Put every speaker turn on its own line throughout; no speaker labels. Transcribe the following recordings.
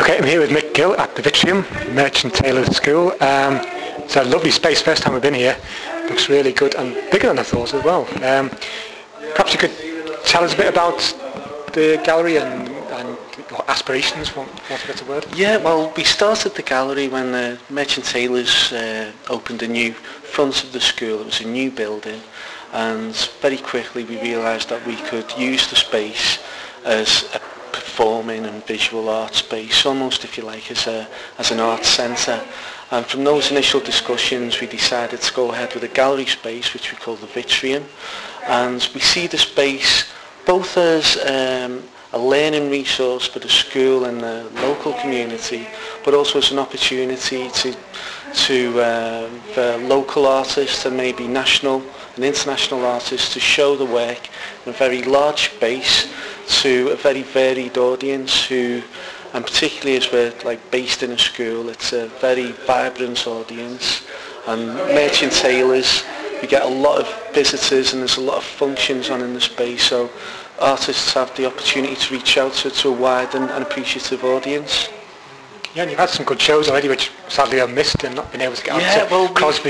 Okay, I'm here with Mick Gill at the Vitrium, Merchant Taylors School. It's a lovely space, first time we've been here. Looks really good and bigger than I thought as well. Perhaps you could tell us a bit about the gallery and your aspirations, for want of a better word.
Yeah, well, we started the gallery when the Merchant Taylors opened a new front of the school. It was a new building, and very quickly we realised that we could use the space as a performing and visual art space, almost, if you like, as an art centre. And from those initial discussions we decided to go ahead with a gallery space which we call the Vitrium, and we see the space both as a learning resource for the school and the local community, but also as an opportunity for local artists and maybe national and international artists to show the work in a very large space to a very varied audience who, and particularly as we're based in a school, it's a very vibrant audience. And Merchant Taylors, we get a lot of visitors and there's a lot of functions on in the space, so artists have the opportunity to reach out to a wide and appreciative audience.
Yeah, and you've had some good shows already, which sadly I've missed and not been able to get out to Crosby,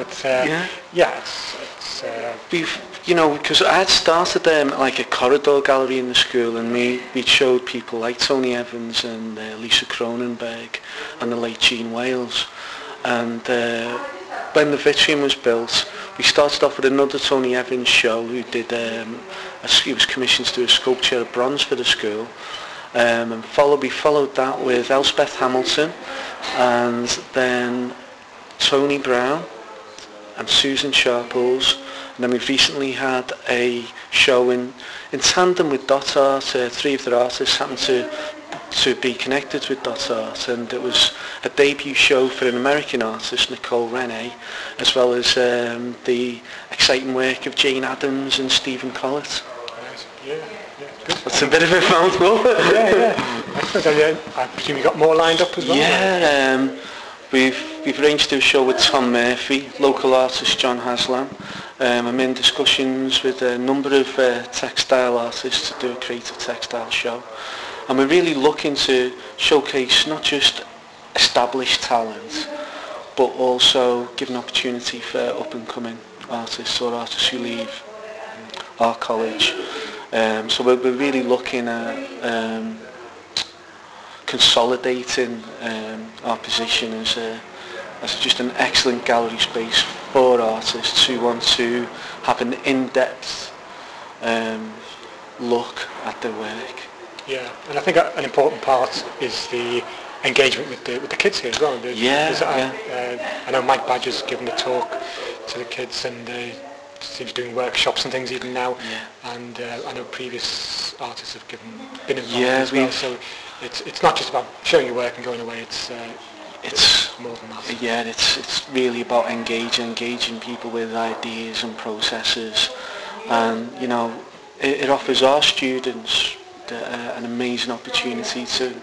because I had started like a corridor gallery in the school, and we showed people like Tony Evans and Lisa Cronenberg and the late Gene Wales. And when the Vitrium was built, we started off with another Tony Evans show who did, he was commissioned to do a sculpture of bronze for the school. And we followed that with Elspeth Hamilton, and then Tony Brown and Susan Sharples. And then we've recently had a show in tandem with Dot Art. Three of their artists happened to be connected with Dot Art, and it was a debut show for an American artist, Nicole Rene, as well as the exciting work of Jane Addams and Stephen Collett. Yeah, good.
That's a bit of a mouthful.
Yeah. I presume you got more lined up as well?
Yeah, we've arranged to do a show with Tom Murphy, local artist John Haslam. I'm in discussions with a number of textile artists to do a creative textile show. And we're really looking to showcase not just established talent, but also give an opportunity for up-and-coming artists or artists who leave our college. So we're really looking at consolidating our position as just an excellent gallery space for artists who want to have an in-depth look at their work.
Yeah, and I think an important part is the engagement with the kids here as well. I know Mike Badger's given a talk to the kids, and seems doing workshops and things even now. Yeah. And I know previous artists have been involved as well. So it's not just about showing your work and going away. It's more than that.
Yeah, it's really about engaging people with ideas and processes, and it offers our students an amazing opportunity to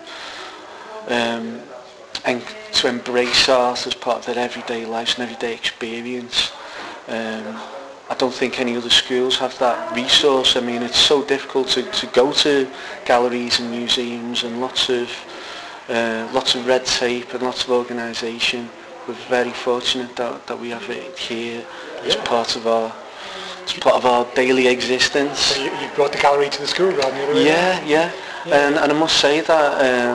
embrace art as part of their everyday lives and everyday experience. I don't think any other schools have that resource. I mean, it's so difficult to go to galleries and museums, and lots of red tape and lots of organisation. We're very fortunate that we have it here as part of our daily existence.
So you brought the gallery to the school rather than the other way?
Yeah. And I must say that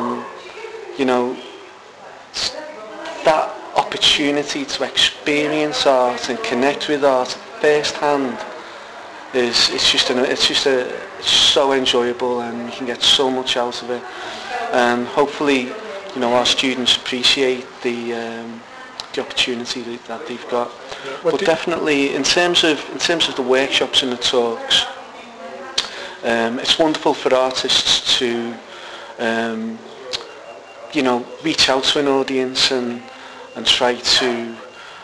that opportunity to experience art and connect with art firsthand it's so enjoyable, and you can get so much out of it. And hopefully, our students appreciate the opportunity that they've got. But definitely, in terms of the workshops and the talks, it's wonderful for artists to reach out to an audience and try to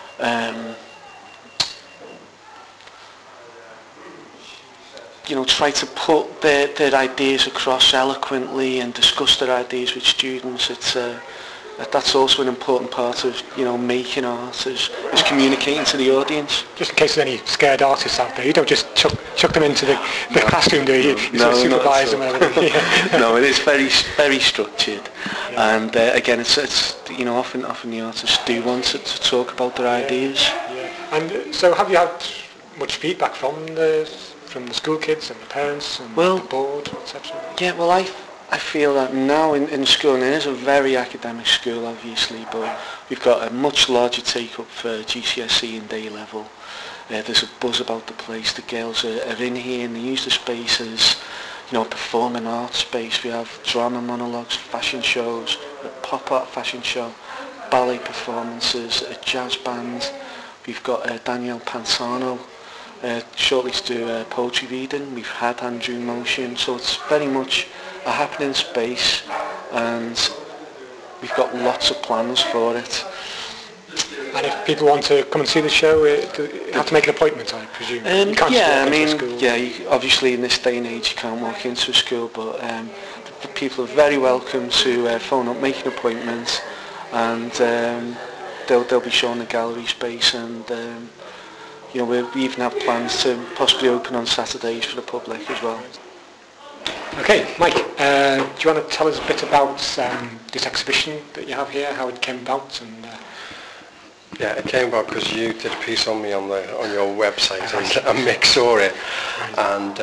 try to put their ideas across eloquently and discuss their ideas with students.
that's also an important part of, you know, making art, is communicating to the audience.
Just in case there's any scared artists out there, you don't just chuck them into the classroom, do you? You sort of supervise them and everything. Yeah.
No, it is very structured, and again, it's you know, often the artists do want to talk about their ideas.
Yeah. And so, have you had much feedback from the school kids and the parents and the board, etc.?
Yeah, well, I feel that now in school, and it is a very academic school obviously, but we've got a much larger take-up for GCSE and A level. There's a buzz about the place. The girls are in here and they use the space as, you know, a performing arts space. We have drama monologues, fashion shows, a pop art fashion show, ballet performances, a jazz band. We've got Danielle Pantano shortly to do poetry reading. We've had Andrew Motion, so it's very much a happening space, and we've got lots of plans for it.
And if people want to come and see the show, you have to make an appointment, I presume. You can't
yeah,
just walk
I mean,
into a school.
yeah. Obviously, in this day and age, you can't walk into a school, but the people are very welcome to phone up, make an appointment, and they'll be shown the gallery space, and you know, we even have plans to possibly open on Saturdays for the public as well.
Okay, Mike, do you want to tell us a bit about this exhibition that you have here, how it came about? And
yeah, it came about because you did a piece on me on your website, and Mick saw it, and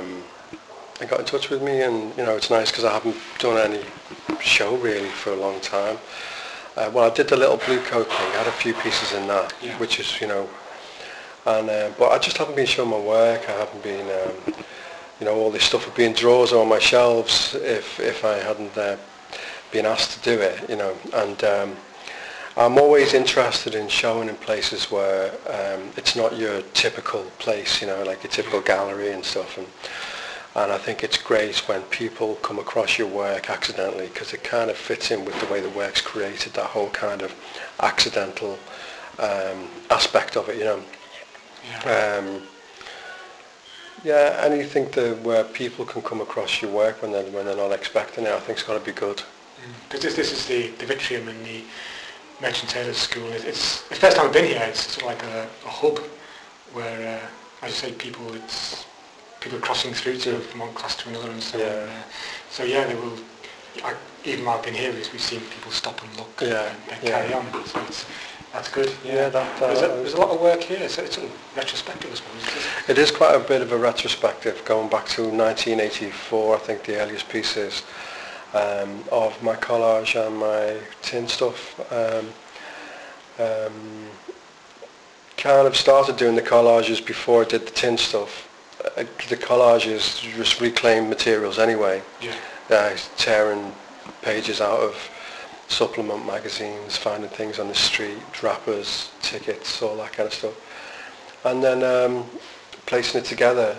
he got in touch with me, and you know, it's nice because I haven't done any show really for a long time. Well, I did the little blue coat thing. I had a few pieces in that, which is, you know, and but I just haven't been showing my work. I haven't been. You know, all this stuff would be in drawers on my shelves if I hadn't been asked to do it, you know. And I'm always interested in showing in places where it's not your typical place, you know, like your typical gallery and stuff. And I think it's great when people come across your work accidentally, because it kind of fits in with the way the work's created, that whole kind of accidental aspect of it, you know. Yeah, anything where people can come across your work when they're not expecting it, I think it's got to be good.
Because this is the Vitrium in the Merchant Taylors School. It's the first time I've been here. It's sort of like a hub where, as you say, people are crossing through from one class to another and so on. So yeah, they will. Even while I've been here, we've seen people stop and look and carry on. So that's good. Yeah, there's a lot of work here. So it's sort of retrospective, I suppose.
It is quite a bit of a retrospective, going back to 1984. I think the earliest pieces of my collage and my tin stuff. Kind of started doing the collages before I did the tin stuff. The collages just reclaimed materials anyway. Tearing pages out of supplement magazines, finding things on the street, wrappers, tickets, all that kind of stuff, and then placing it together,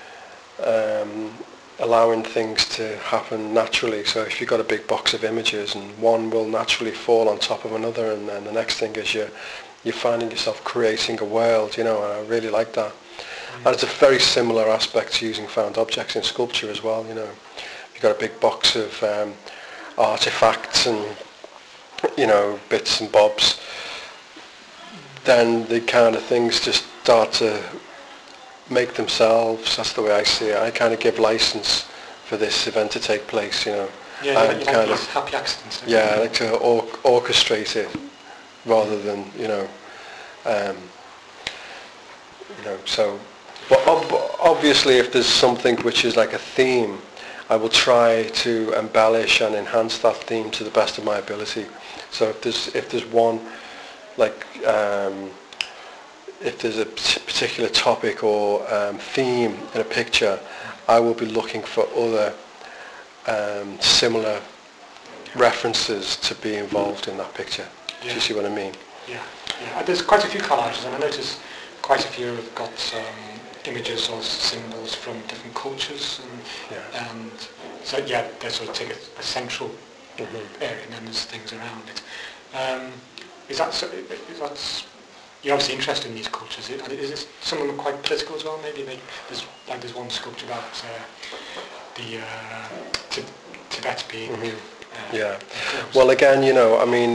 allowing things to happen naturally. So if you've got a big box of images, and one will naturally fall on top of another, and then the next thing is you're finding yourself creating a world, you know, and I really like that. And it's a very similar aspect to using found objects in sculpture as well, you know. You've got a big box of artifacts and, you know, bits and bobs, then the kind of things just start to make themselves. That's the way I see it. I kind of give license for this event to take place, you know.
Yeah, you like these happy accidents.
Yeah, I like to orchestrate it rather than, you know, so. But obviously, if there's something which is like a theme, I will try to embellish and enhance that theme to the best of my ability. So if there's one, like if there's a particular topic or theme in a picture, I will be looking for other similar references to be involved in that picture. Do you see what I mean?
Yeah. There's quite a few collages, and I notice quite a few have got images or symbols from different cultures, and so yeah, they sort of take a central area, and then there's things around it. You're obviously interested in these cultures. Is some of them quite political as well? Maybe there's one sculpture about the Tibet being
Yeah. Well, again, I mean,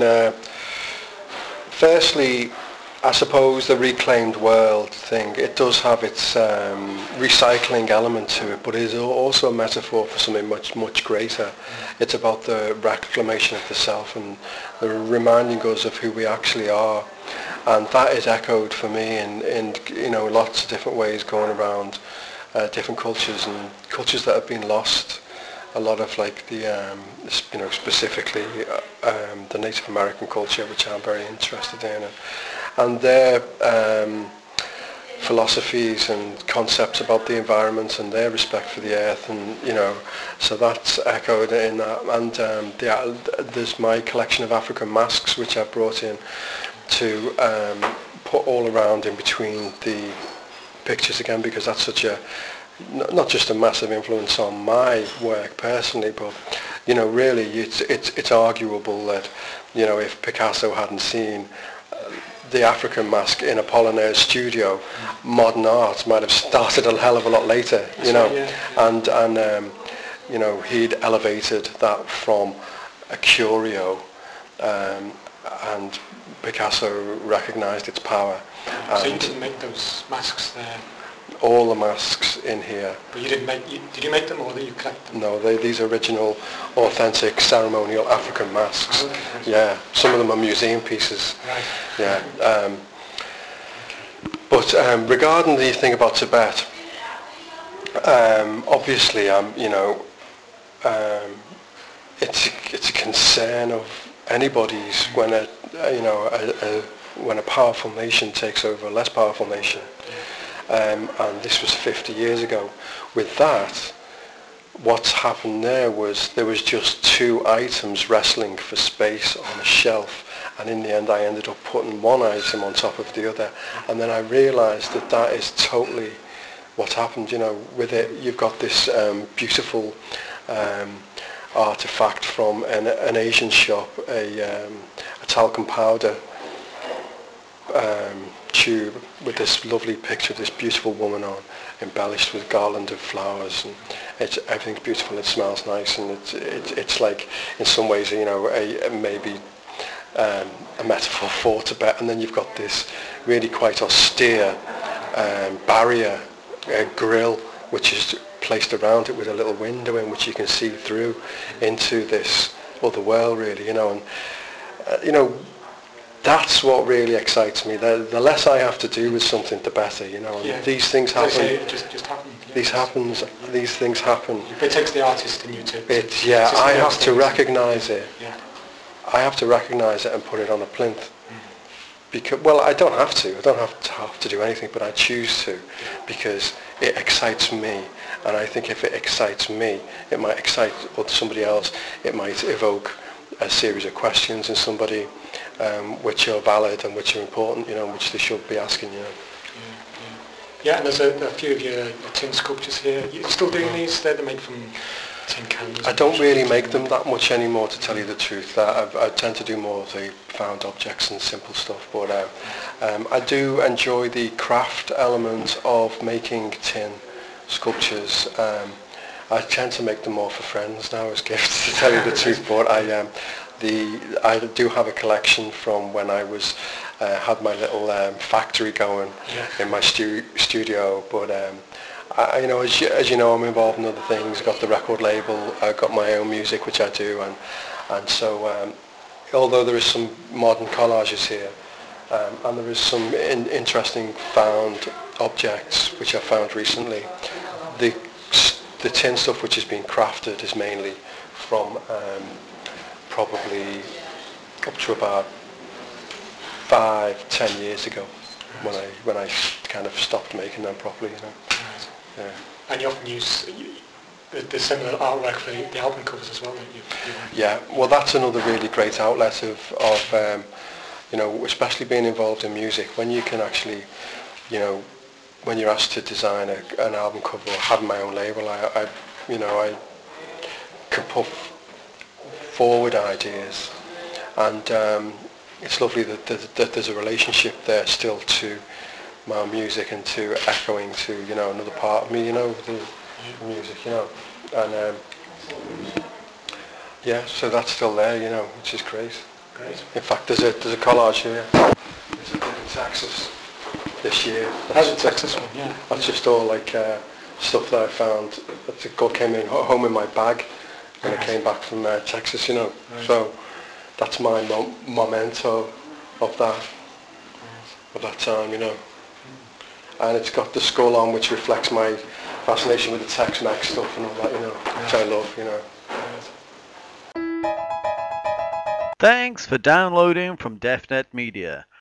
firstly, I suppose the reclaimed world thing, it does have its recycling element to it, but it is also a metaphor for something much, much greater. It's about the reclamation of the self and the reminding us of who we actually are. And that is echoed for me in lots of different ways going around different cultures and cultures that have been lost. A lot of like the, specifically the Native American culture, which I'm very interested in. And their philosophies and concepts about the environment and their respect for the earth, and so that's echoed in that. And there's my collection of African masks, which I've brought in to put all around in between the pictures again, because that's such a not just a massive influence on my work personally, but really it's arguable that if Picasso hadn't seen the African mask in Apollinaire studio, modern art might have started a hell of a lot later, and he'd elevated that from a curio, and Picasso recognised its power.
So you didn't make those masks there?
All the masks in here.
But you didn't make? Did you make them, or did you collect them?
No, these are original, authentic, ceremonial African masks.
Oh, okay.
Yeah, some of them are museum pieces.
Right.
Yeah. But regarding the thing about Tibet, obviously, it's a concern of anybody's when when a powerful nation takes over a less powerful nation. And this was 50 years ago. With that, what's happened there was just two items wrestling for space on a shelf, and in the end I ended up putting one item on top of the other, and then I realised that is totally what's happened. With it, you've got this beautiful artifact from an Asian shop, a talcum powder tube with this lovely picture of this beautiful woman on, embellished with garland of flowers, and everything's beautiful. It smells nice, and it's like in some ways maybe a metaphor for Tibet. And then you've got this really quite austere barrier grill, which is placed around it with a little window in which you can see through into this other world, really. And that's what really excites me. The less I have to do with something, the better. And these things happen.
It just happen.
These things happen.
It takes the artist in you to.
I have to recognise it.
Yeah.
I have to recognise it and put it on a plinth. Because, well, I don't have to. I don't have to do anything, but I choose to, because it excites me. And I think if it excites me, it might excite somebody else. It might evoke a series of questions in somebody, which are valid and which are important, which they should be asking.
Yeah, and there's a few of your tin sculptures here. You're still doing these? They're made from tin cans.
I don't really make them that much anymore, to tell you the truth. I tend to do more of the found objects and simple stuff, but I do enjoy the craft element of making tin sculptures. I tend to make them more for friends now as gifts, to tell you the truth, but I do have a collection from when I had my little factory going in my studio, but as you know, I'm involved in other things. I've got the record label, I've got my own music, which I do, and so although there is some modern collages here, and there is some interesting found objects which I found recently, the tin stuff which has been crafted is mainly from probably up to about 5-10 years ago, when I kind of stopped making them properly. Yeah.
And you often use the similar artwork for the album covers as well, don't you?
Yeah, well, that's another really great outlet of especially being involved in music, when you can actually, when you're asked to design an album cover or have my own label, I can put forward ideas, and it's lovely that there's a relationship there still to my music and to echoing to another part of me, the music, and Yeah, so that's still there, you know, which is great.
Great.
In fact, there's a collage here. There's a bit in Texas this year.
How's the Texas one? Yeah.
That's just all like stuff that I found. That came in home in my bag when I came back from Texas, you know.
Right.
So that's my memento of that time, you know. And it's got the skull on, which reflects my fascination with the Tex-Mex stuff and all that, you know, which I love, you know.
Thanks for downloading from DefNet Media.